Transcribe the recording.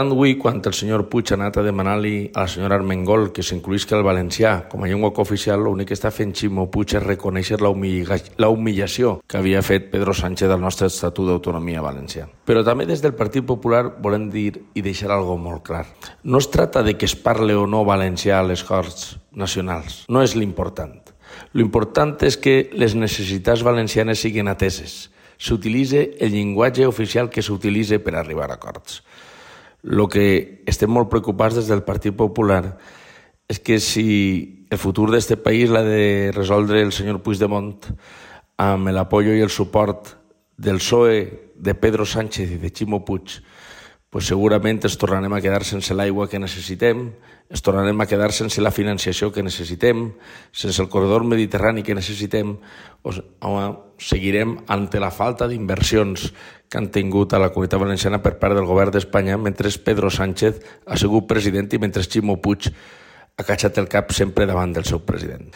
Avui, quan el senyor Puig ha anat a demanar-li a la senyora Armengol que s'incluïsca el valencià com a llengua cooficial, l'únic que està fent Ximo Puig és reconèixer la humiliació que havia fet Pedro Sánchez al nostre Estatut d'Autonomia Valencià. Però també des del Partit Popular volem dir i deixar algo molt clar. No es tracta de que es parle o no valencià a les Corts Nacionals. No és l'important. L'important és que les necessitats valencianes siguin ateses. S'utilitza el llenguatge oficial que s'utilitza per arribar a acords. El que estem molt preocupats des del Partit Popular és que si el futur d'aquest país l'ha de resoldre el senyor Puigdemont amb l'apoyo i el suport del PSOE, de Pedro Sánchez i de Ximo Puig, pues segurament ens tornarem a quedar sense l'aigua que necessitem, ens tornarem a quedar sense la financiació que necessitem, sense el corredor mediterrani que necessitem, o seguirem ante la falta d'inversions que han tingut a la Comunitat Valenciana per part del govern d'Espanya mentre Pedro Sánchez ha sigut president i mentre Ximo Puig ha catxat el cap sempre davant del seu president.